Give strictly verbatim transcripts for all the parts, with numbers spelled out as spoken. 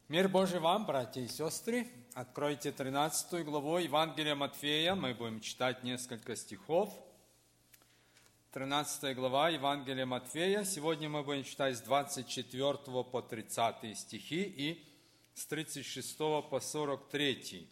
Мир Божий вам, братья и сестры. Откройте тринадцатую главу Евангелия Матфея. Мы будем читать несколько стихов. тринадцатая глава Евангелия Матфея. Сегодня мы будем читать с двадцать четвёртого по тридцатый стихи и с тридцать шестого по сорок третий.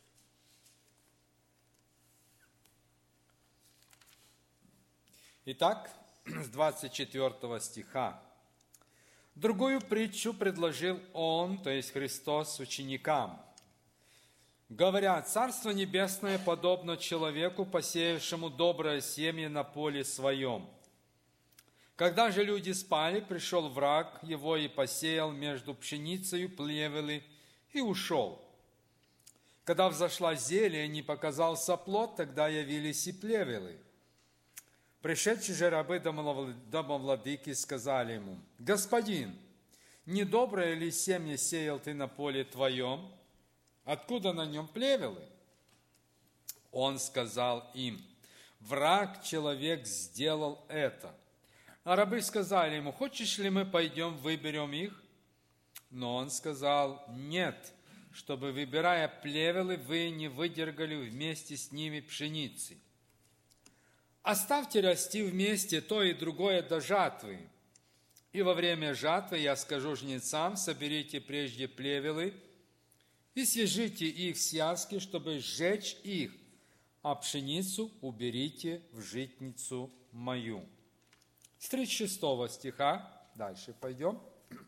Итак, с двадцать четвёртого стиха. Другую притчу предложил Он, то есть Христос, ученикам, говоря: «Царство Небесное подобно человеку, посеявшему доброе семя на поле своем. Когда же люди спали, пришел враг его и посеял между пшеницею плевелы и ушел. Когда взошла зелень и показался плод, тогда явились и плевелы. Пришедшие же рабы домовладыки сказали ему: Господин, недоброе ли семя сеял ты на поле твоем? Откуда на нем плевелы? Он сказал им: враг человек сделал это. А рабы сказали ему: хочешь ли мы пойдем выберем их? Но он сказал: нет, чтобы, выбирая плевелы, вы не выдергали вместе с ними пшеницы. Оставьте расти вместе то и другое до жатвы. И во время жатвы я скажу жнецам: соберите прежде плевелы и свяжите их в связки, чтобы сжечь их, а пшеницу уберите в житницу мою». С тридцать шестого стиха, дальше пойдем.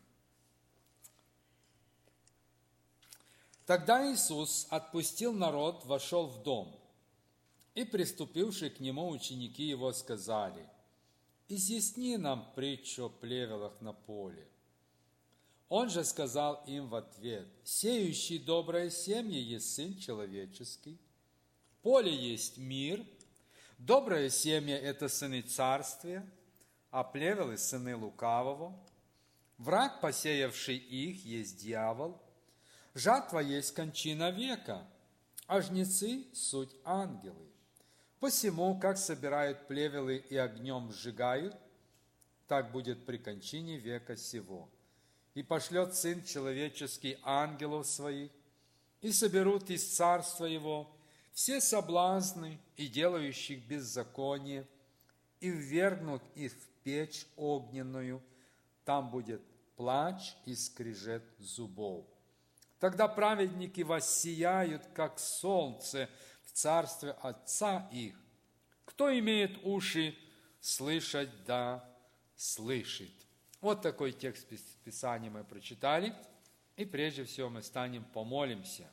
Тогда Иисус отпустил народ, вошел в дом. И приступившие к нему ученики его сказали: «Изъясни нам притчу о плевелах на поле». Он же сказал им в ответ: «Сеющий доброе семя есть Сын Человеческий, поле есть мир, доброе семя – это сыны Царствия, а плевелы – сыны лукавого. Враг, посеявший их, есть дьявол, жатва есть кончина века, а жнецы – суть ангелы. Посему, как собирают плевелы и огнем сжигают, так будет при кончине века сего. И пошлет Сын Человеческий ангелов своих, и соберут из царства Его все соблазны и делающих беззаконие, и ввергнут их в печь огненную, там будет плач и скрежет зубов. Тогда праведники воссияют, как солнце, в царстве Отца их. Кто имеет уши слышать, да слышит». Вот такой текст Писания мы прочитали. И прежде всего мы станем помолимся.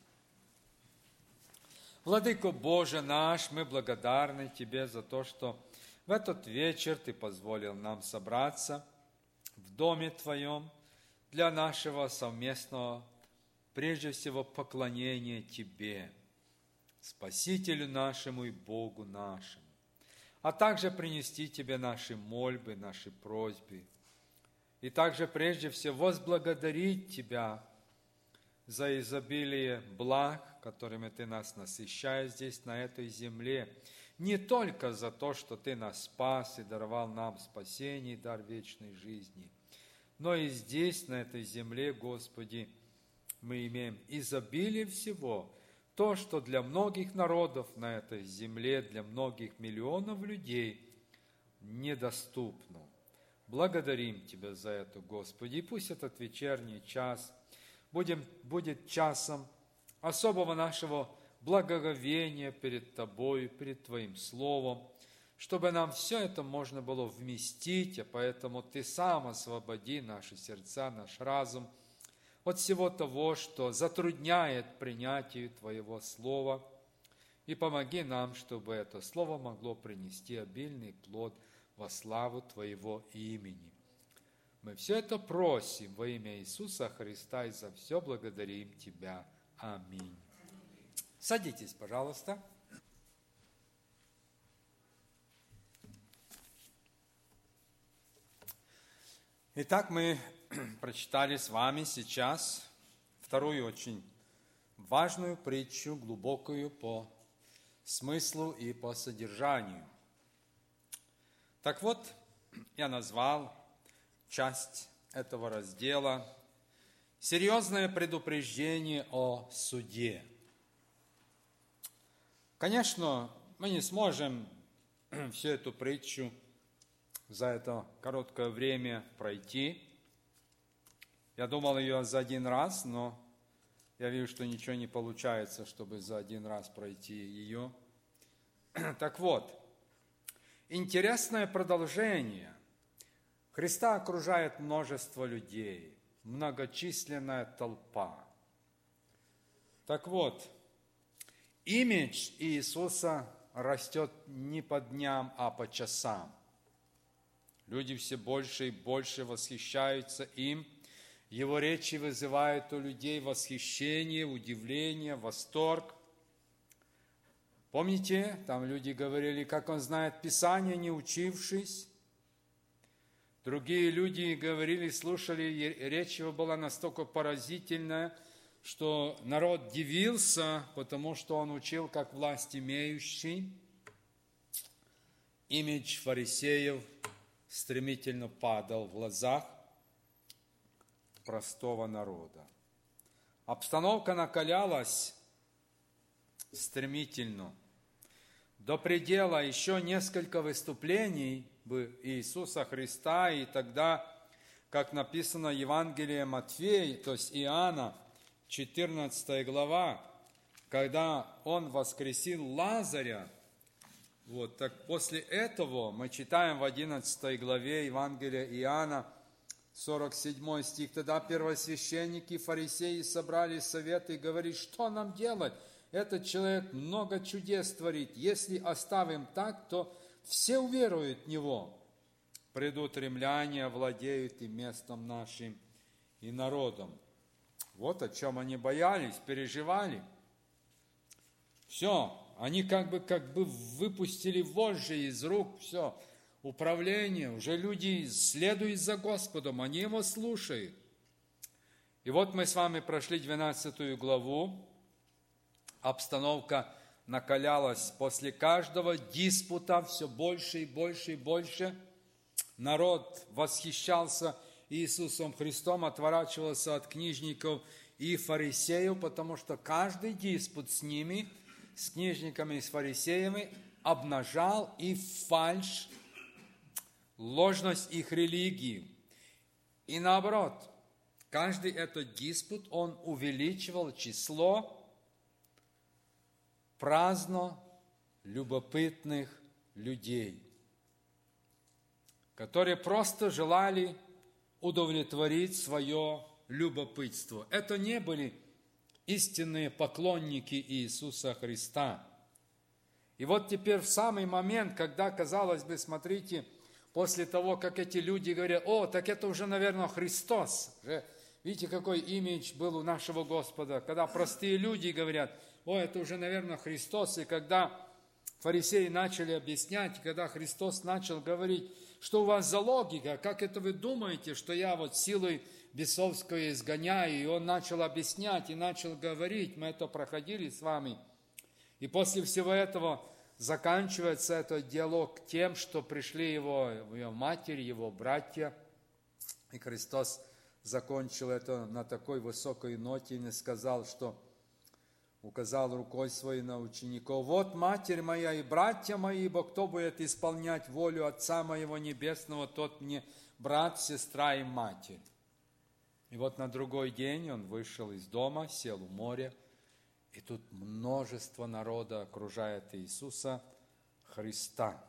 Владыко Боже наш, мы благодарны Тебе за то, что в этот вечер Ты позволил нам собраться в Доме Твоем для нашего совместного, прежде всего, поклонения Тебе, Спасителю нашему и Богу нашему, а также принести Тебе наши мольбы, наши просьбы, и также прежде всего возблагодарить Тебя за изобилие благ, которыми Ты нас насыщаешь здесь, на этой земле, не только за то, что Ты нас спас и даровал нам спасение и дар вечной жизни, но и здесь, на этой земле, Господи, мы имеем изобилие всего, то, что для многих народов на этой земле, для многих миллионов людей недоступно. Благодарим Тебя за это, Господи, и пусть этот вечерний час будем, будет часом особого нашего благоговения перед Тобою, перед Твоим Словом, чтобы нам все это можно было вместить, а поэтому Ты сам освободи наши сердца, наш разум от всего того, что затрудняет принятие Твоего Слова, и помоги нам, чтобы это Слово могло принести обильный плод во славу Твоего имени. Мы все это просим во имя Иисуса Христа и за все благодарим Тебя. Аминь. Садитесь, пожалуйста. Итак, мы прочитали с вами сейчас вторую очень важную притчу, глубокую по смыслу и по содержанию. Так вот, я назвал часть этого раздела Серьезное предупреждение о суде. Конечно, мы не сможем всю эту притчу за это короткое время пройти. Я думал ее за один раз, но я вижу, что ничего не получается, чтобы за один раз пройти ее. Так вот, интересное продолжение. Христа окружает множество людей, многочисленная толпа. Так вот, имидж Иисуса растет не по дням, а по часам. Люди все больше и больше восхищаются им. Его речи вызывают у людей восхищение, удивление, восторг. Помните, там люди говорили, как он знает Писание, не учившись. Другие люди говорили, слушали, речь его была настолько поразительная, что народ дивился, потому что он учил как власть имеющий. Имидж фарисеев стремительно падал в глазах простого народа. Обстановка накалялась стремительно. До предела еще несколько выступлений бы Иисуса Христа, и тогда, как написано в Евангелии Матфея, то есть Иоанна, четырнадцатая глава, когда Он воскресил Лазаря, вот, так после этого мы читаем в одиннадцатой главе Евангелия Иоанна, сорок седьмой стих, тогда первосвященники и фарисеи собрали совет и говорили, что нам делать? Этот человек много чудес творит. Если оставим так, то все уверуют в него. Придут римляне, овладеют и местом нашим, и народом. Вот о чем они боялись, переживали. Все, они как бы, как бы выпустили вожжи из рук, все, управление. Уже люди следуют за Господом, они Его слушают. И вот мы с вами прошли двенадцатую главу. Обстановка накалялась. После каждого диспута все больше и больше и больше. Народ восхищался Иисусом Христом, отворачивался от книжников и фарисеев, потому что каждый диспут с ними, с книжниками и с фарисеями, обнажал и фальшь, ложность их религии. И наоборот, каждый этот диспут, он увеличивал число праздно любопытных людей, которые просто желали удовлетворить свое любопытство. Это не были истинные поклонники Иисуса Христа. И вот теперь в самый момент, когда, казалось бы, смотрите, после того, как эти люди говорят, о, так это уже, наверное, Христос. Видите, какой имидж был у нашего Господа, когда простые люди говорят, о, это уже, наверное, Христос. И когда фарисеи начали объяснять, когда Христос начал говорить, что у вас за логика, как это вы думаете, что я вот силой бесовской изгоняю, и он начал объяснять и начал говорить, мы это проходили с вами. И после всего этого заканчивается этот диалог тем, что пришли его, его матери, его братья, и Христос закончил это на такой высокой ноте и сказал, что указал рукой своей на учеников, вот матерь моя и братья мои, ибо кто будет исполнять волю Отца моего Небесного, тот мне брат, сестра и матерь. И вот на другой день он вышел из дома, сел у моря, и тут множество народа окружает Иисуса Христа.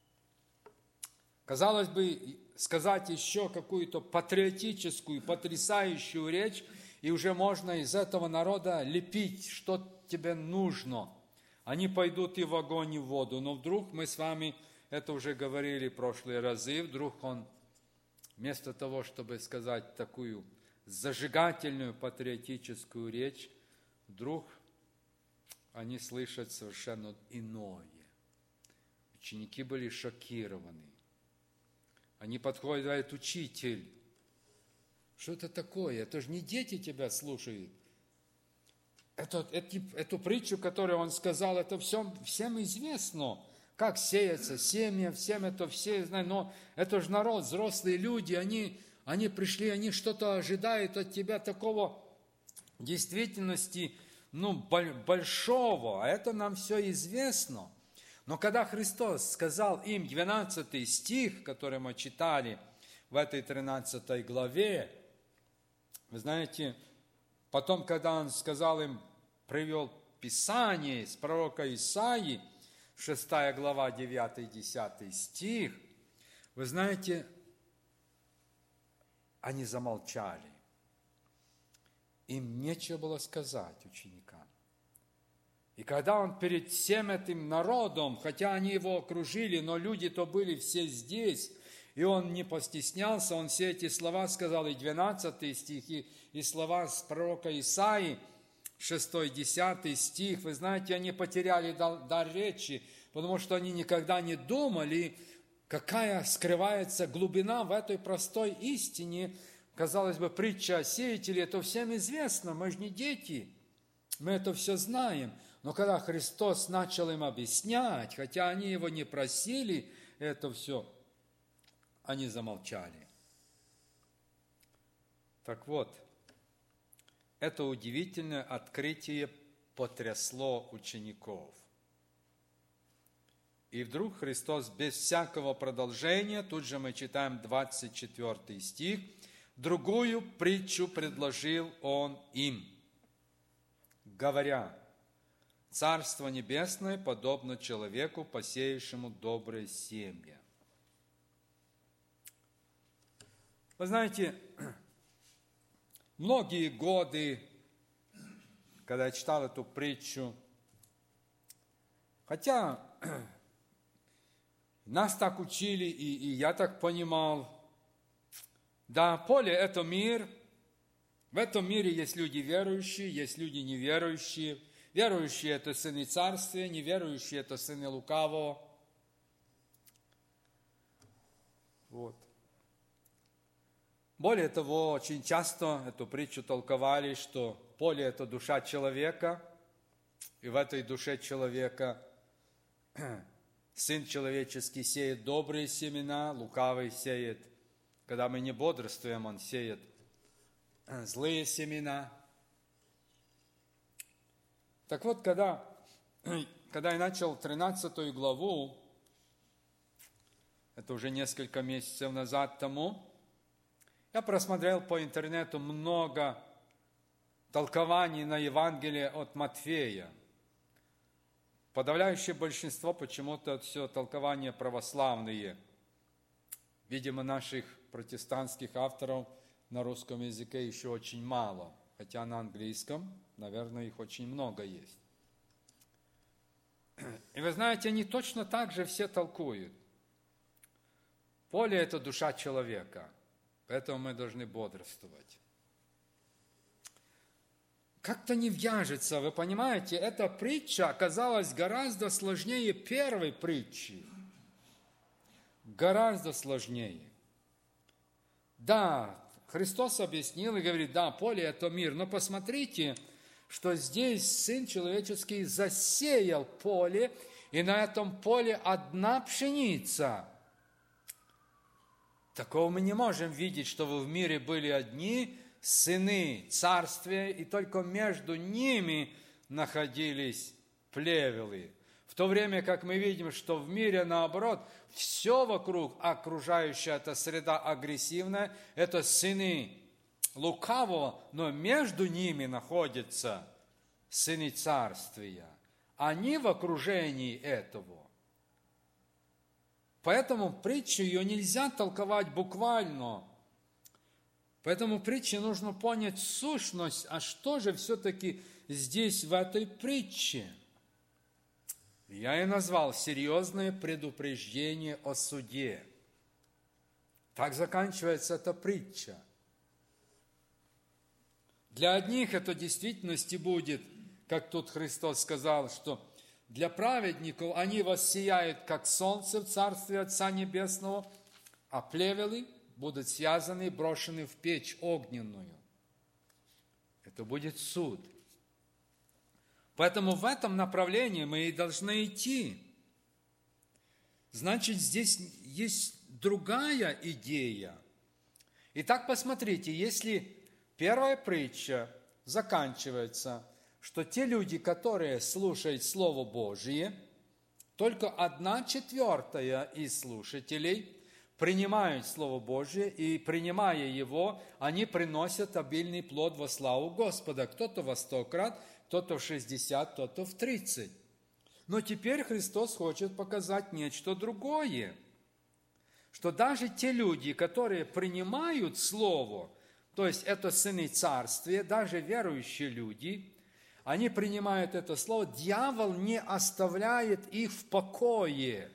Казалось бы, сказать еще какую-то патриотическую, потрясающую речь, и уже можно из этого народа лепить, что тебе нужно. Они пойдут и в огонь, и в воду. Но вдруг мы с вами, это уже говорили в прошлые разы, вдруг он, вместо того, чтобы сказать такую зажигательную патриотическую речь, вдруг они слышат совершенно иное. Ученики были шокированы. Они подходят и говорят, учитель, что это такое? Это же не дети тебя слушают. Это, это, эту притчу, которую он сказал, это всем, всем известно. Как сеется семя, всем это все знают. Но это же народ, взрослые люди, они, они пришли, они что-то ожидают от тебя такого в действительности, ну, большого, а это нам все известно. Но когда Христос сказал им двенадцатый стих, который мы читали в этой тринадцатой главе, вы знаете, потом, когда Он сказал им, привел Писание с пророка Исаии, шестая глава, девятый-десятый стих, вы знаете, они замолчали. Им нечего было сказать ученикам. И когда Он перед всем этим народом, хотя они Его окружили, но люди-то были все здесь, и Он не постеснялся, Он все эти слова сказал, и двенадцатый стих, и, и слова с пророка Исаии, шестой, десятый стих, вы знаете, они потеряли дар речи, потому что они никогда не думали, какая скрывается глубина в этой простой истине. Казалось бы, притча о сеятеле, это всем известно, мы же не дети, мы это все знаем. Но когда Христос начал им объяснять, хотя они Его не просили, это все, они замолчали. Так вот, это удивительное открытие потрясло учеников. И вдруг Христос без всякого продолжения, тут же мы читаем двадцать четвёртый стих, другую притчу предложил Он им, говоря, «Царство Небесное подобно человеку, посеявшему добрые семя». Вы знаете, многие годы, когда я читал эту притчу, хотя нас так учили, и, и я так понимал, да, поле – это мир, в этом мире есть люди верующие, есть люди неверующие. Верующие – это сыны царствия, неверующие – это сыны лукавого. Вот. Более того, очень часто эту притчу толковали, что поле – это душа человека, и в этой душе человека Сын человеческий сеет добрые семена, лукавый сеет, когда мы не бодрствуем, он сеет злые семена. Так вот, когда, когда я начал тринадцатую главу, это уже несколько месяцев назад тому, я просмотрел по интернету много толкований на Евангелие от Матфея. Подавляющее большинство почему-то это все толкования православные. Видимо, наших протестантских авторов на русском языке еще очень мало, хотя на английском, наверное, их очень много есть. И вы знаете, они точно так же все толкуют. Поле – это душа человека, поэтому мы должны бодрствовать. Как-то не вяжется, вы понимаете, эта притча оказалась гораздо сложнее первой притчи. Гораздо сложнее. Да, Христос объяснил и говорит, да, поле – это мир, но посмотрите, что здесь Сын Человеческий засеял поле, и на этом поле одна пшеница. Такого мы не можем видеть, чтобы в мире были одни сыны царствия, и только между ними находились плевелы. В то время как мы видим, что в мире, наоборот, все вокруг, окружающая эта среда агрессивная, это сыны лукавого, но между ними находятся сыны царствия. Они в окружении этого. Поэтому притчу ее нельзя толковать буквально. Поэтому притче нужно понять сущность, а что же все-таки здесь в этой притче? Я и назвал серьезное предупреждение о суде. Так заканчивается эта притча. Для одних это в действительности будет, как тут Христос сказал, что для праведников они воссияют, как солнце в Царстве Отца Небесного, а плевелы будут связаны и брошены в печь огненную. Это будет суд. Поэтому в этом направлении мы и должны идти. Значит, здесь есть другая идея. Итак, посмотрите, если первая притча заканчивается, что те люди, которые слушают Слово Божие, только одна четвертая из слушателей принимают Слово Божие, и, принимая его, они приносят обильный плод во славу Господа. Кто-то во сто крат, кто-то в шестьдесят, кто-то в тридцать. Но теперь Христос хочет показать нечто другое, что даже те люди, которые принимают Слово, то есть это сыны Царствия, даже верующие люди, они принимают это Слово, дьявол не оставляет их в покое.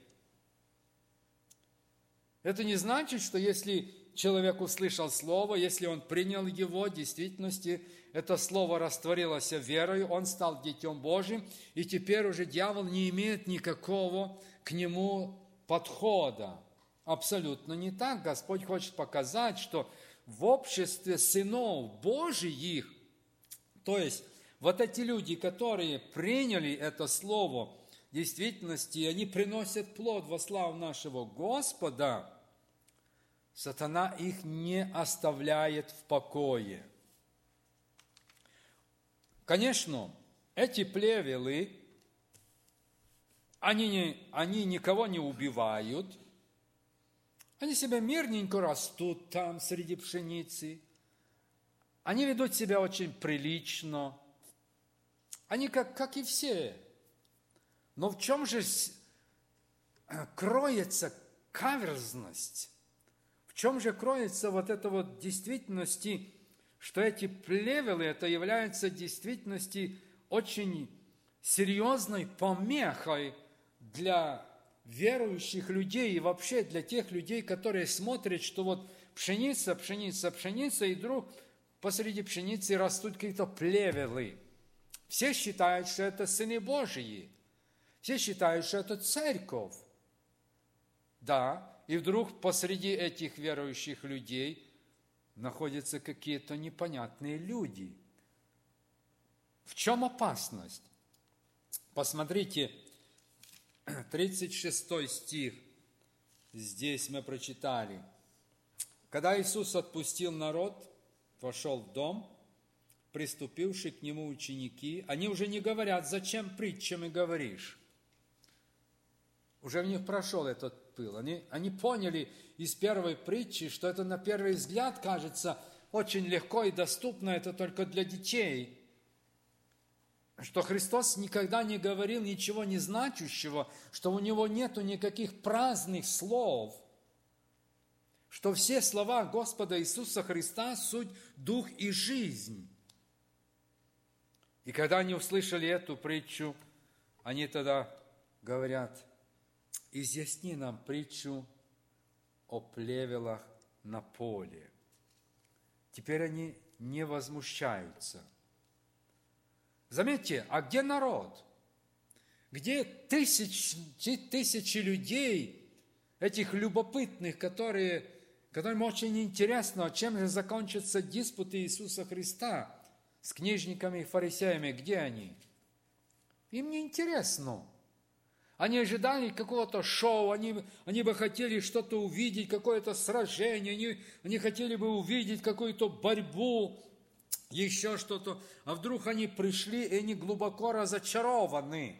Это не значит, что если человек услышал Слово, если он принял его, в действительности это Слово растворилось верою, он стал Детем Божьим, и теперь уже дьявол не имеет никакого к нему подхода. Абсолютно не так. Господь хочет показать, что в обществе сынов Божиих, то есть вот эти люди, которые приняли это Слово, в действительности они приносят плод во славу нашего Господа, сатана их не оставляет в покое. Конечно, эти плевелы, они, не, они никого не убивают, они себя мирненько растут там среди пшеницы, они ведут себя очень прилично, они как, как и все. Но в чем же кроется каверзность? В чем же кроется вот это вот действительности, что эти плевелы, это является в действительности очень серьезной помехой для верующих людей и вообще для тех людей, которые смотрят, что вот пшеница, пшеница, пшеница, и вдруг посреди пшеницы растут какие-то плевелы. Все считают, что это сыны Божьи. Все считают, что это церковь. Да, и вдруг посреди этих верующих людей находятся какие-то непонятные люди. В чем опасность? Посмотрите, тридцать шестой стих, здесь мы прочитали. Когда Иисус отпустил народ, вошел в дом, приступившие к Нему ученики, они уже не говорят, зачем притчами говоришь. Уже в них прошел этот пыл. Они, они поняли из первой притчи, что это на первый взгляд кажется очень легко и доступно, это только для детей. Что Христос никогда не говорил ничего не значащего, что у Него нету никаких праздных слов, что все слова Господа Иисуса Христа – суть дух и жизнь. И когда они услышали эту притчу, они тогда говорят: изъясни нам притчу о плевелах на поле. Теперь они не возмущаются. Заметьте, а где народ? Где тысячи, тысячи людей, этих любопытных, которые, которым очень интересно, чем же закончатся диспуты Иисуса Христа с книжниками и фарисеями? Где они? Им не интересно. Они ожидали какого-то шоу, они, они бы хотели что-то увидеть, какое-то сражение, они, они хотели бы увидеть какую-то борьбу, еще что-то. А вдруг они пришли, и они глубоко разочарованы.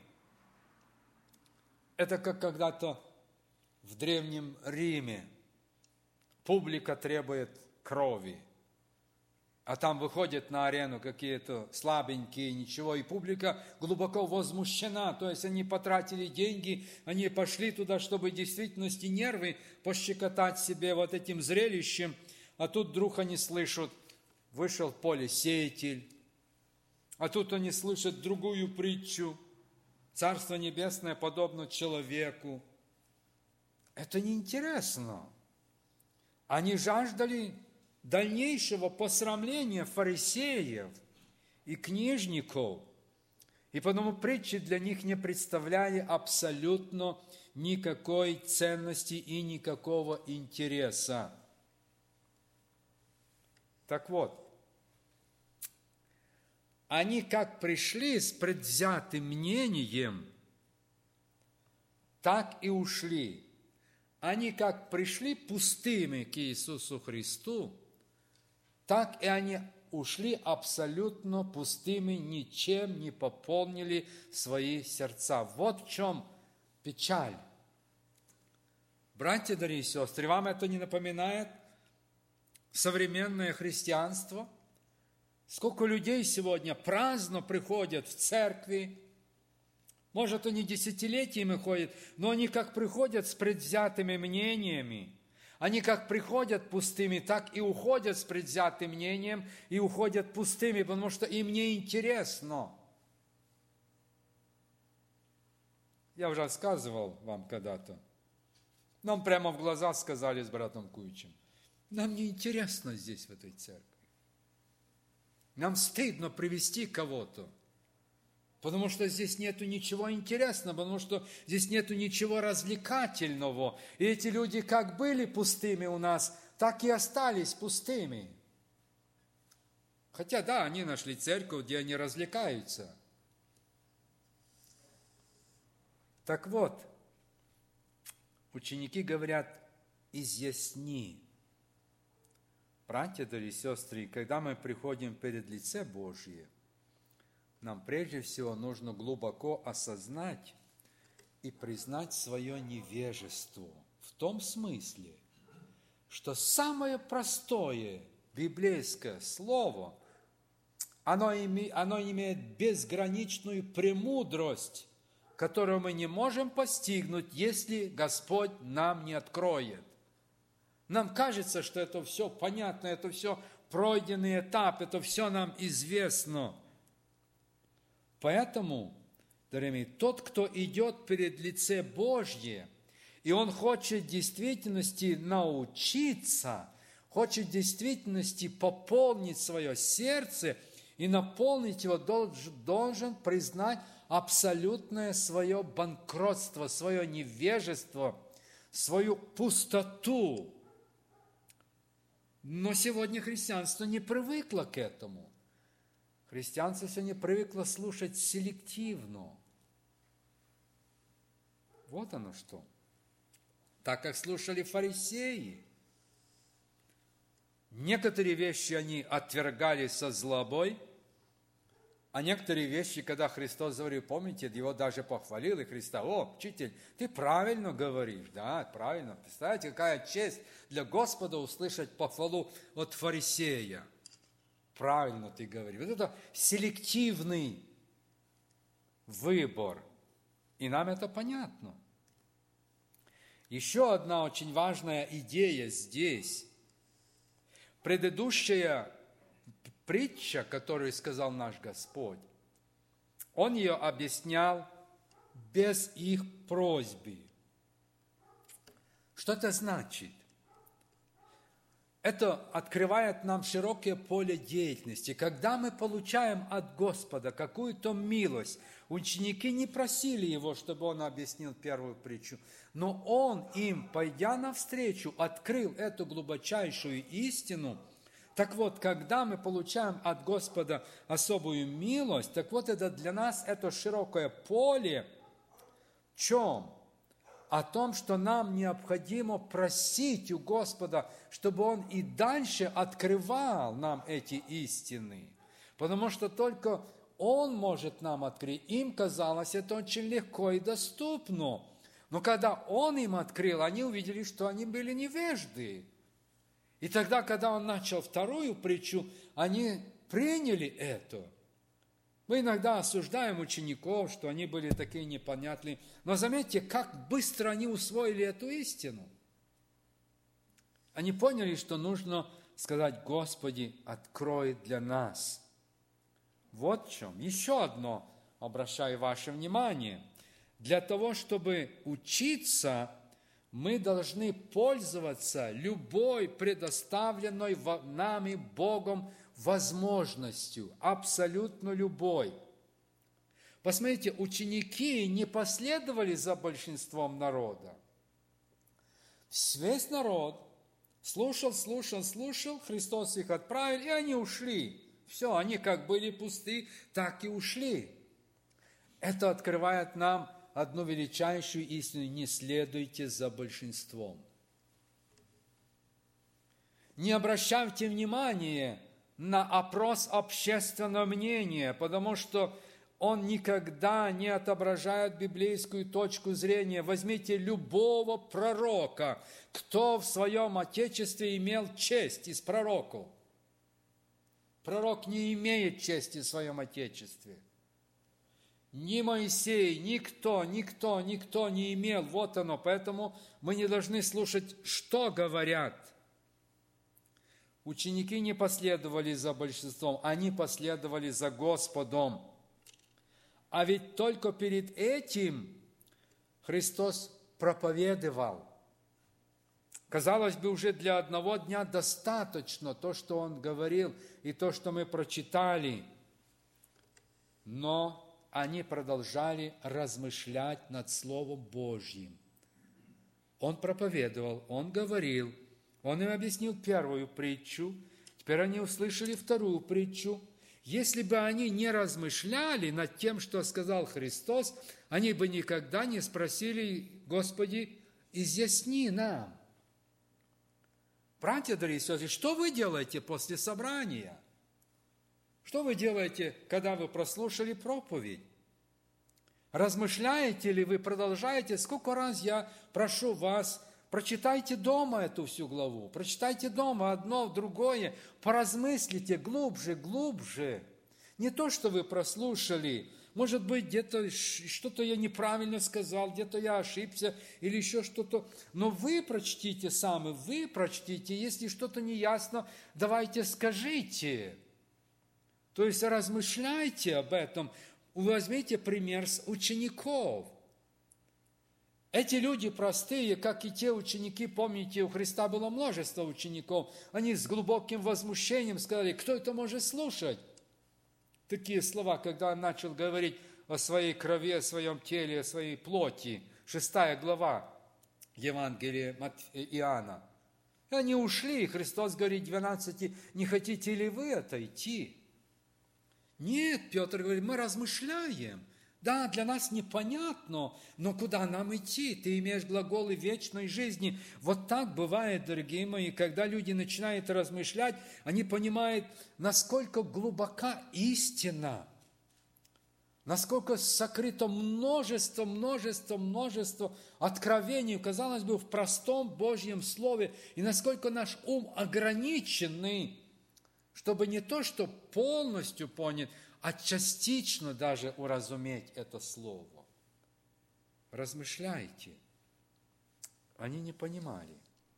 Это как когда-то в Древнем Риме публика требует крови. А там выходят на арену какие-то слабенькие, ничего, и публика глубоко возмущена. То есть они потратили деньги, они пошли туда, чтобы в действительности нервы пощекотать себе вот этим зрелищем. А тут вдруг они слышат: вышел в поле сеятель. А тут они слышат другую притчу: Царство Небесное подобно человеку. Это неинтересно. Они жаждали дальнейшего посрамления фарисеев и книжников, и потому притчи для них не представляли абсолютно никакой ценности и никакого интереса. Так вот, они как пришли с предвзятым мнением, так и ушли. Они как пришли пустыми к Иисусу Христу, так и они ушли абсолютно пустыми, ничем не пополнили свои сердца. Вот в чем печаль. Братья, дорогие и сестры, вам это не напоминает современное христианство? Сколько людей сегодня праздно приходят в церкви, может, они десятилетиями ходят, но они как приходят с предвзятыми мнениями, они как приходят пустыми, так и уходят с предвзятым мнением, и уходят пустыми, потому что им не интересно. Я уже рассказывал вам когда-то. Нам прямо в глаза сказали с братом Куичем: нам не интересно здесь, в этой церкви. Нам стыдно привести кого-то, потому что здесь нету ничего интересного, потому что здесь нету ничего развлекательного. И эти люди как были пустыми у нас, так и остались пустыми. Хотя, да, они нашли церковь, где они развлекаются. Так вот, ученики говорят: изъясни. Братья, дорогие сестры, когда мы приходим перед лице Божье, нам прежде всего нужно глубоко осознать и признать свое невежество. В том смысле, что самое простое библейское слово, оно, име, оно имеет безграничную премудрость, которую мы не можем постигнуть, если Господь нам не откроет. Нам кажется, что это все понятно, это все пройденный этап, это все нам известно. Поэтому, дорогие мои, тот, кто идет перед лице Божье, и он хочет в действительности научиться, хочет в действительности пополнить свое сердце и наполнить его, должен, должен признать абсолютное свое банкротство, свое невежество, свою пустоту. Но сегодня христианство не привыкло к этому. Христианство сегодня привыкло слушать селективно. Вот оно что. Так как слушали фарисеи. Некоторые вещи они отвергали со злобой, а некоторые вещи, когда Христос говорил, помните, его даже похвалил, и Христа: о, учитель, ты правильно говоришь, да, правильно. Представляете, какая честь для Господа услышать похвалу от фарисея. Правильно ты говоришь. Вот это селективный выбор. И нам это понятно. Еще одна очень важная идея здесь. Предыдущая притча, которую сказал наш Господь, Он ее объяснял без их просьбы. Что это значит? Это открывает нам широкое поле деятельности. Когда мы получаем от Господа какую-то милость, ученики не просили Его, чтобы Он объяснил первую притчу, но Он им, пойдя навстречу, открыл эту глубочайшую истину. Так вот, когда мы получаем от Господа особую милость, так вот это для нас это широкое поле. В чем? О том, что нам необходимо просить у Господа, чтобы Он и дальше открывал нам эти истины. Потому что только Он может нам открыть. Им казалось это очень легко и доступно. Но когда Он им открыл, они увидели, что они были невежды. И тогда, когда Он начал вторую притчу, они приняли это. Мы иногда осуждаем учеников, что они были такие непонятные. Но заметьте, как быстро они усвоили эту истину. Они поняли, что нужно сказать: Господи, открой для нас. Вот в чем. Еще одно, обращаю ваше внимание. Для того, чтобы учиться, мы должны пользоваться любой предоставленной нами Богом возможностью, абсолютно любой. Посмотрите, ученики не последовали за большинством народа. Весь народ слушал, слушал, слушал, Христос их отправил, и они ушли. Все, они как были пусты, так и ушли. Это открывает нам одну величайшую истину: не следуйте за большинством. Не обращайте внимания на опрос общественного мнения, потому что он никогда не отображает библейскую точку зрения. Возьмите любого пророка, кто в своем отечестве имел честь из пророков. Пророк не имеет чести в своем отечестве. Ни Моисей, никто, никто, никто не имел. Вот оно. Поэтому мы не должны слушать, что говорят. Ученики не последовали за большинством, они последовали за Господом. А ведь только перед этим Христос проповедовал. Казалось бы, уже для одного дня достаточно то, что Он говорил, и то, что мы прочитали. Но они продолжали размышлять над Словом Божьим. Он проповедовал, Он говорил, Он им объяснил первую притчу, теперь они услышали вторую притчу. Если бы они не размышляли над тем, что сказал Христос, они бы никогда не спросили: Господи, изъясни нам. Братья, дорогие сестры, что вы делаете после собрания? Что вы делаете, когда вы прослушали проповедь? Размышляете ли вы, продолжаете? Сколько раз я прошу вас, прочитайте дома эту всю главу, прочитайте дома одно, другое, поразмыслите глубже, глубже. Не то, что вы прослушали, может быть, где-то что-то я неправильно сказал, где-то я ошибся или еще что-то. Но вы прочтите сами, вы прочтите, если что-то неясно, давайте скажите. То есть размышляйте об этом, возьмите пример с учеников. Эти люди простые, как и те ученики, помните, у Христа было множество учеников, они с глубоким возмущением сказали: кто это может слушать? Такие слова, когда он начал говорить о своей крови, о своем теле, о своей плоти, шестая глава Евангелия Иоанна. И они ушли, и Христос говорит двенадцати: не хотите ли вы отойти? Нет, Петр говорит, мы размышляем. Да, для нас непонятно, но куда нам идти? Ты имеешь глаголы вечной жизни. Вот так бывает, дорогие мои, когда люди начинают размышлять, они понимают, насколько глубока истина, насколько сокрыто множество, множество, множество откровений, казалось бы, в простом Божьем Слове, и насколько наш ум ограниченный, чтобы не то, что полностью понять, а частично даже уразуметь это слово. Размышляйте. Они не понимали.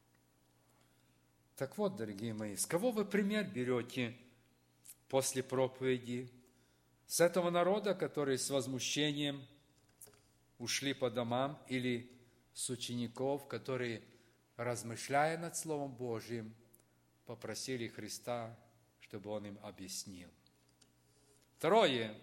Так вот, дорогие мои, с кого вы пример берете после проповеди? С этого народа, который с возмущением ушли по домам, или с учеников, которые, размышляя над Словом Божьим, попросили Христа, чтобы Он им объяснил? Второе,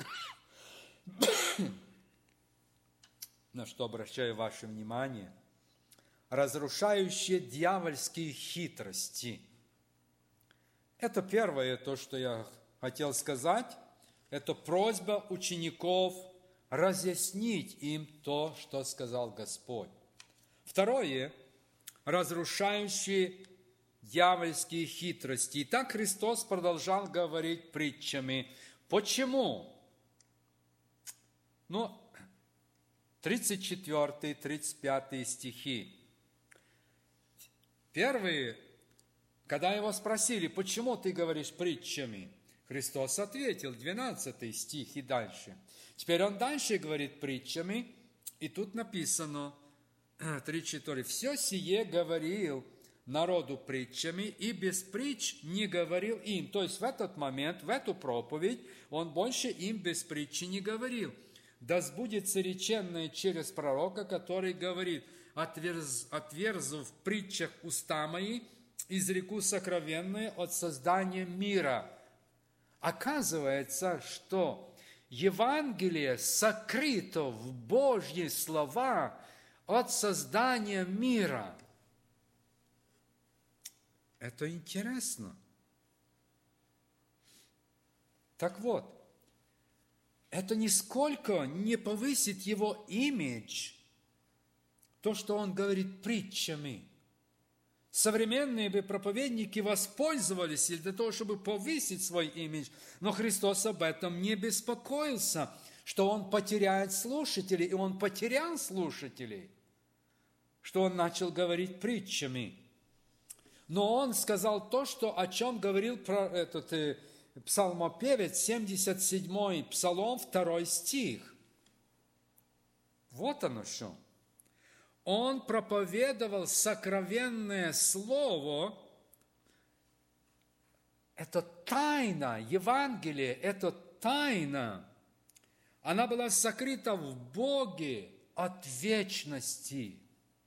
на что обращаю ваше внимание, разрушающие дьявольские хитрости. Это первое, то, что я хотел сказать, это просьба учеников разъяснить им то, что сказал Господь. Второе, разрушающие дьявольские хитрости. И так Христос продолжал говорить притчами. Почему? Ну, тридцать четвёртый, тридцать пятый стихи. Первые, когда его спросили, почему ты говоришь притчами, Христос ответил, двенадцатый стих и дальше. Теперь он дальше говорит притчами, и тут написано, тридцать четвёртый, «Все сие говорил народу притчами, и без притч не говорил им». То есть в этот момент, в эту проповедь, он больше им без притчи не говорил. «Да сбудется реченное через пророка, который говорит, отверз, отверзу в притчах уста мои, изреку сокровенное от создания мира». Оказывается, что Евангелие сокрыто в Божьи слова от создания мира. Это интересно. Так вот, это нисколько не повысит его имидж, то, что он говорит притчами. Современные бы проповедники воспользовались для того, чтобы повысить свой имидж, но Христос об этом не беспокоился, что Он потеряет слушателей, и Он потерял слушателей, что Он начал говорить притчами. Но Он сказал то, что, о чем говорил про этот э, псалмопевец, семьдесят седьмой псалом, второй стих. Вот оно что. Он проповедовал сокровенное слово. Это тайна, Евангелие, это тайна. Она была сокрыта в Боге от вечности.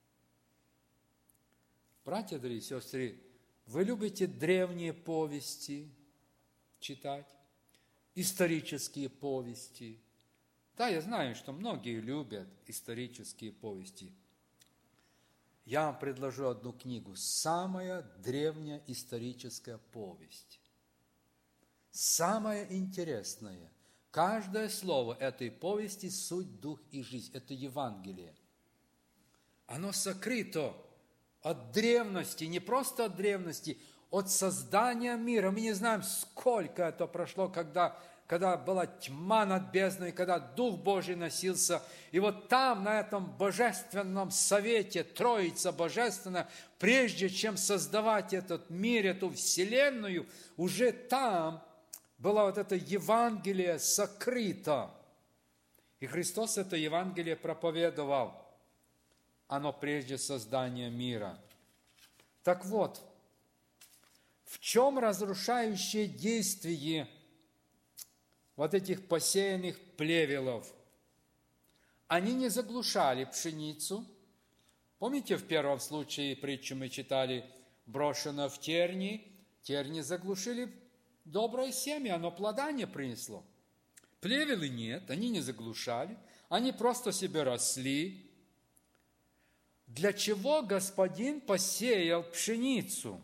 Братья, дорогие сестры, вы любите древние повести читать, исторические повести. Да, я знаю, что многие любят исторические повести. Я вам предложу одну книгу. Самая древняя историческая повесть. Самая интересная. Каждое слово этой повести – суть, дух и жизнь. Это Евангелие. Оно сокрыто от древности, не просто от древности, от создания мира. Мы не знаем, сколько это прошло, когда, когда была тьма над бездной, когда Дух Божий носился. И вот там, на этом божественном совете, Троица Божественная, прежде чем создавать этот мир, эту вселенную, уже там было вот это Евангелие сокрыто. И Христос это Евангелие проповедовал. Оно прежде создания мира. Так вот, в чем разрушающее действие вот этих посеянных плевелов? Они не заглушали пшеницу. Помните, в первом случае притчу мы читали, брошено в терни, терни заглушили доброе семя, оно плода не принесло. Плевелы нет, они не заглушали, они просто себе росли. Для чего Господин посеял пшеницу?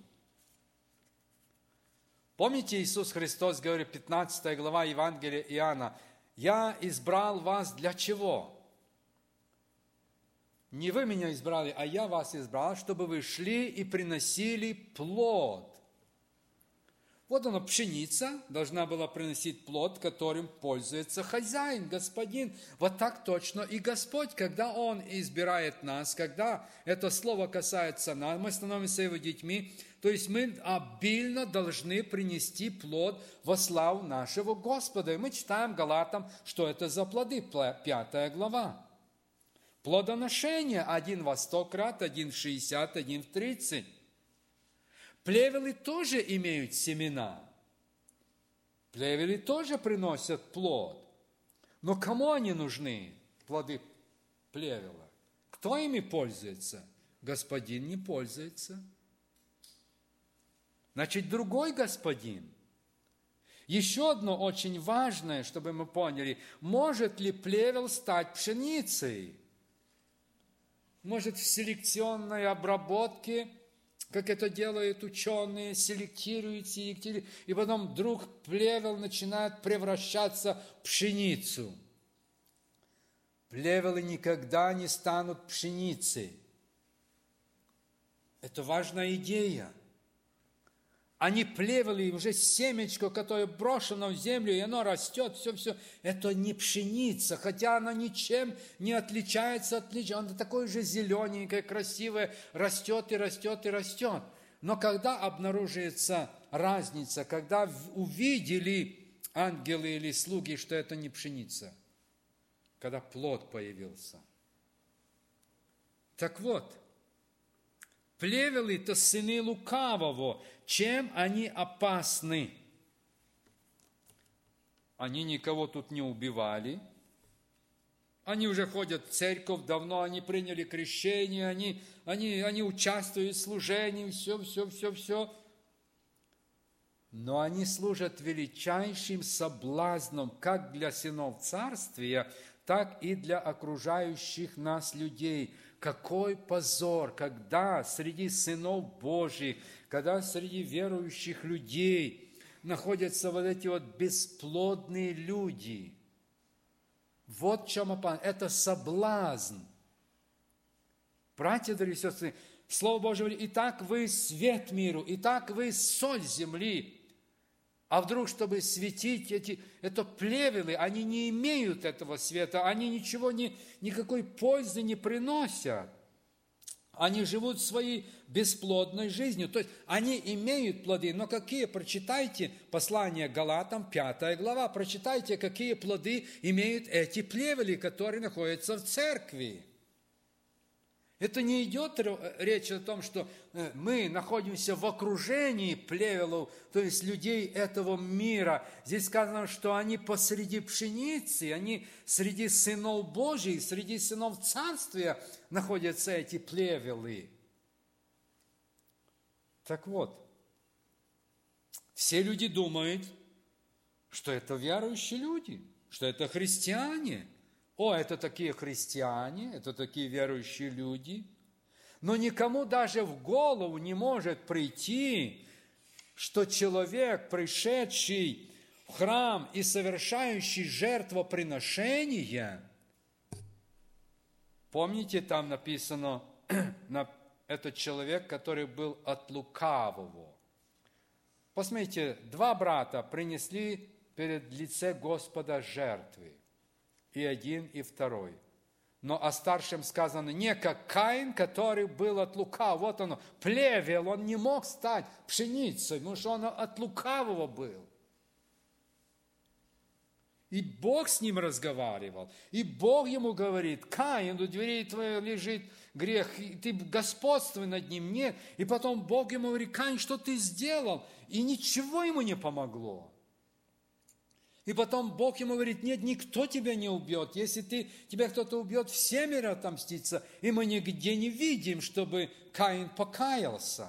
Помните, Иисус Христос говорит, пятнадцатая глава Евангелия Иоанна, «Я избрал вас для чего?» Не вы меня избрали, а я вас избрал, чтобы вы шли и приносили плод. Вот она, пшеница должна была приносить плод, которым пользуется хозяин, господин. Вот так точно и Господь, когда Он избирает нас, когда это слово касается нас, мы становимся Его детьми, то есть мы обильно должны принести плод во славу нашего Господа. И мы читаем Галатам, что это за плоды, пятая глава. Плодоношение один во сто крат, один в шестьдесят, один в тридцать. Плевелы тоже имеют семена. Плевелы тоже приносят плод. Но кому они нужны, плоды плевела? Кто ими пользуется? Господин не пользуется. Значит, другой господин. Еще одно очень важное, чтобы мы поняли, может ли плевел стать пшеницей? Может, в селекционной обработке, как это делают ученые, селектируют, селектируют, и потом вдруг плевел начинает превращаться в пшеницу. Плевелы никогда не станут пшеницей. Это важная идея. Они плевелы, уже семечко, которое брошено в землю, и оно растет, все-все. Это не пшеница, хотя она ничем не отличается от лича. Она такое же зелененькое, красивое, растет и растет и растет. Но когда обнаруживается разница, когда увидели ангелы или слуги, что это не пшеница, когда плод появился. Так вот, плевелы – это сыны лукавого. Чем они опасны? Они никого тут не убивали. Они уже ходят в церковь давно, они приняли крещение, они, они, они участвуют в служении, все, все, все, все. Но они служат величайшим соблазном как для сынов царствия, так и для окружающих нас людей. Какой позор, когда среди сынов Божьих, когда среди верующих людей находятся вот эти вот бесплодные люди. Вот в чем опасность. Это соблазн. Братья, дорогие сестры, Слово Божие говорит, итак вы свет миру, итак вы соль земли. А вдруг, чтобы светить эти, это плевелы, они не имеют этого света, они ничего, не, никакой пользы не приносят. Они живут своей бесплодной жизнью. То есть они имеют плоды, но какие? Прочитайте послание Галатам, пятая глава, прочитайте, какие плоды имеют эти плевели, которые находятся в церкви. Это не идет речь о том, что мы находимся в окружении плевелов, то есть людей этого мира. Здесь сказано, что они посреди пшеницы, они среди сынов Божьих, среди сынов Царствия находятся эти плевелы. Так вот, все люди думают, что это верующие люди, что это христиане. О, это такие христиане, это такие верующие люди. Но никому даже в голову не может прийти, что человек, пришедший в храм и совершающий жертвоприношение, помните, там написано, этот человек, который был от лукавого. Посмотрите, два брата принесли перед лице Господа жертвы. И один, и второй. Но о старшем сказано не как Каин, который был от лукавого. Вот оно, плевел, он не мог стать пшеницей, потому что он от лукавого был. И Бог с ним разговаривал. И Бог ему говорит, Каин, у дверей твоих лежит грех, и ты господствуй над ним. Нет. И потом Бог ему говорит, Каин, что ты сделал? И ничего ему не помогло. И потом Бог ему говорит, нет, никто тебя не убьет. Если ты, тебя кто-то убьет, все миры отомстится. И мы нигде не видим, чтобы Каин покаялся.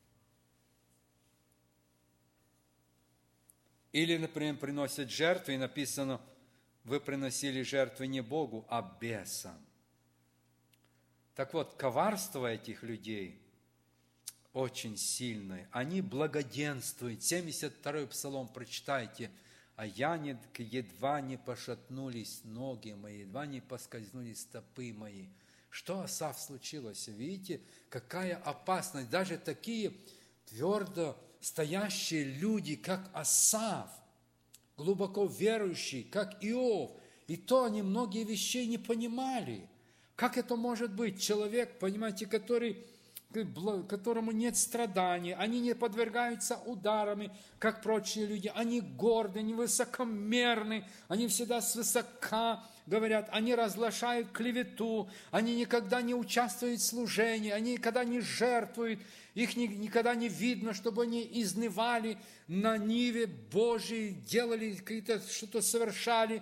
Или, например, приносят жертвы, и написано, вы приносили жертвы не Богу, а бесам. Так вот, коварство этих людей очень сильное. Они благоденствуют. семьдесят второй псалом прочитайте. А я не, едва не пошатнулись ноги мои, едва не поскользнулись стопы мои. Что, Асав, случилось? Видите, какая опасность. Даже такие твердо стоящие люди, как Асав, глубоко верующие, как Иов, и то они многие вещи не понимали. Как это может быть? Человек, понимаете, который... которому нет страданий, они не подвергаются ударами, как прочие люди, они горды, они высокомерны, они всегда свысока говорят, они разглашают клевету, они никогда не участвуют в служении, они никогда не жертвуют, их никогда не видно, чтобы они изнывали на ниве Божией, делали какие-то, что-то совершали,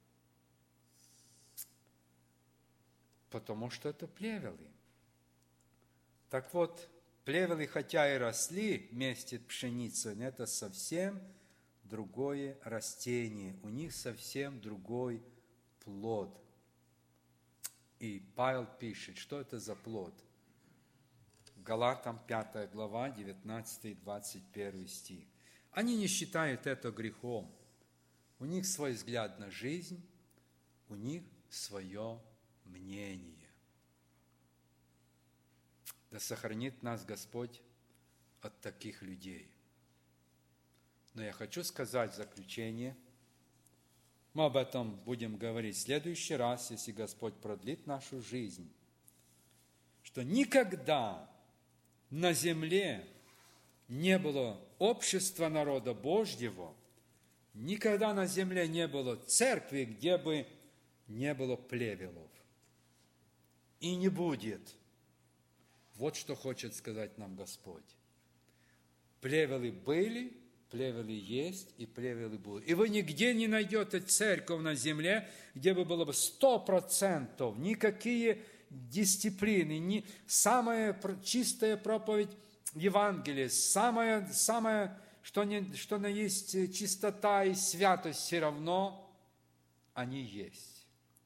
потому что это плевелы. Так вот, плевелы, хотя и росли вместе с пшеницей, но это совсем другое растение, у них совсем другой плод. И Павел пишет, что это за плод? Галатам пятая глава, девятнадцатый двадцать первый стих. Они не считают это грехом. У них свой взгляд на жизнь, у них свое мнение. Да сохранит нас Господь от таких людей. Но я хочу сказать в заключение, мы об этом будем говорить в следующий раз, если Господь продлит нашу жизнь, что никогда на земле не было общества народа Божьего, никогда на земле не было церкви, где бы не было плевелов. И не будет. Вот что хочет сказать нам Господь. Плевелы были, плевелы есть и плевелы будут. И вы нигде не найдете церковь на земле, где бы было бы сто процентов, никакие дисциплины, ни, самая чистая проповедь Евангелия, самая, самая что, не, что на есть чистота и святость, все равно они есть.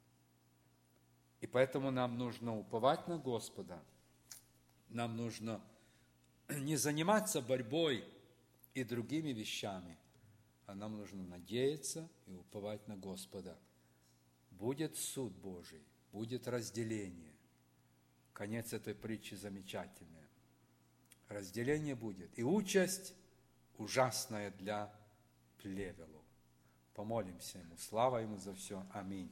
И поэтому нам нужно уповать на Господа. Нам нужно не заниматься борьбой и другими вещами, а нам нужно надеяться и уповать на Господа. Будет суд Божий, будет разделение. конец этой притчи замечательный. Разделение будет. И участь ужасная для плевелов. Помолимся Ему. Слава Ему за все. Аминь.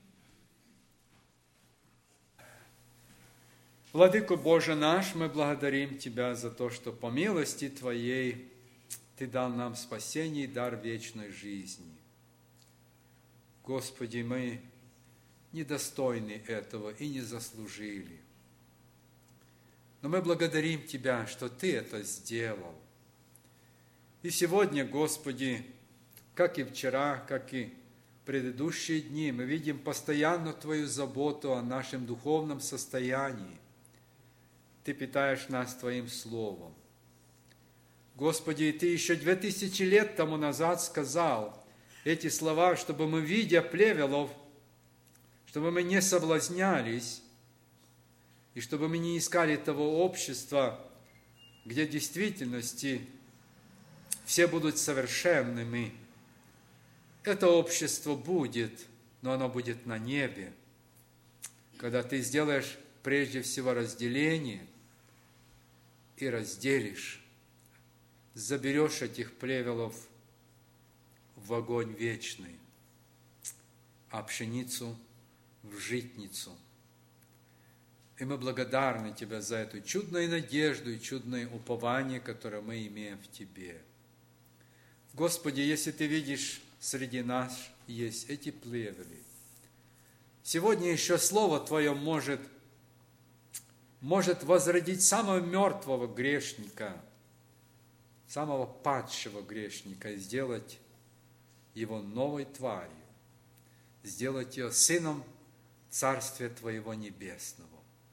Владыко Боже наш, мы благодарим Тебя за то, что по милости Твоей Ты дал нам спасение и дар вечной жизни. Господи, мы недостойны этого и не заслужили. Но мы благодарим Тебя, что Ты это сделал. И сегодня, Господи, как и вчера, как и в предыдущие дни, мы видим постоянно Твою заботу о нашем духовном состоянии. Ты питаешь нас Твоим Словом. Господи, Ты еще две тысячи лет тому назад сказал эти слова, чтобы мы, видя плевелов, чтобы мы не соблазнялись, и чтобы мы не искали того общества, где в действительности все будут совершенными. Это общество будет, но оно будет на небе, когда Ты сделаешь прежде всего разделение и разделишь, заберешь этих плевелов в огонь вечный, а пшеницу в житницу. И мы благодарны Тебе за эту чудную надежду и чудное упование, которое мы имеем в Тебе. Господи, если Ты видишь, среди нас есть эти плевели, сегодня еще Слово Твое может, может возродить самого мертвого грешника, самого падшего грешника и сделать его новой тварью, сделать ее сыном Царствия Твоего Небесного.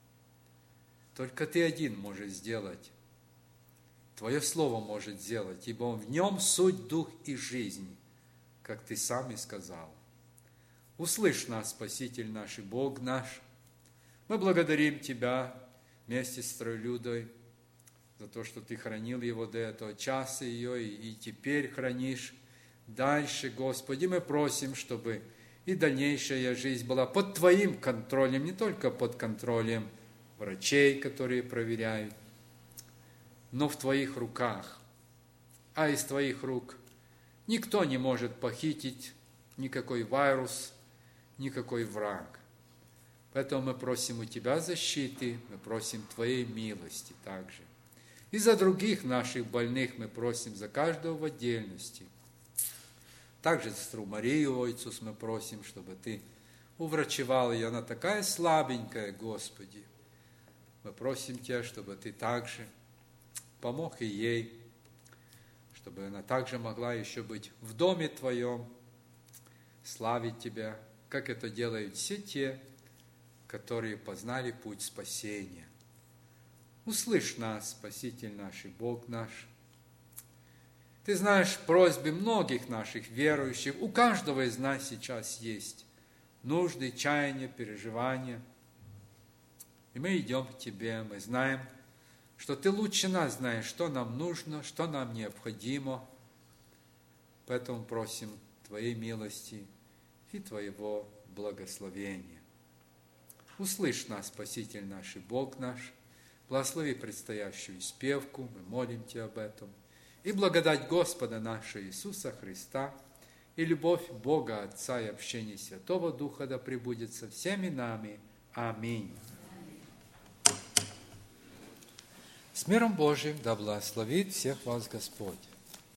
Только Ты один можешь сделать. Твое Слово может сделать, ибо в нем суть, дух и жизнь, как Ты сам и сказал. Услышь нас, Спаситель наш и Бог наш. Мы благодарим Тебя вместе с Троелюдой за то, что Ты хранил его до этого часа ее, и, и теперь хранишь дальше, Господи. Мы просим, чтобы и дальнейшая жизнь была под Твоим контролем, не только под контролем врачей, которые проверяют, но в Твоих руках. А из Твоих рук никто не может похитить никакой вирус, никакой враг. Поэтому мы просим у Тебя защиты, мы просим Твоей милости также. И за других наших больных мы просим, за каждого в отдельности. Также сестру Марию Ойцус мы просим, чтобы Ты уврачевал ее. Она такая слабенькая, Господи. Мы просим Тебя, чтобы Ты также помог и ей, чтобы она также могла еще быть в доме Твоем, славить Тебя, как это делают все те, которые познали путь спасения. Услышь нас, Спаситель наш и Бог наш. Ты знаешь просьбы многих наших верующих. У каждого из нас сейчас есть нужды, чаяния, переживания. И мы идем к Тебе, мы знаем, что Ты лучше нас знаешь, что нам нужно, что нам необходимо. Поэтому просим Твоей милости и Твоего благословения. Услышь нас, Спаситель наш и Бог наш. Благослови предстоящую испевку, мы молим Тебя об этом. И благодать Господа нашего Иисуса Христа, и любовь Бога Отца, и общение Святого Духа да пребудет со всеми нами. Аминь. С миром Божиим да благословит всех вас Господь.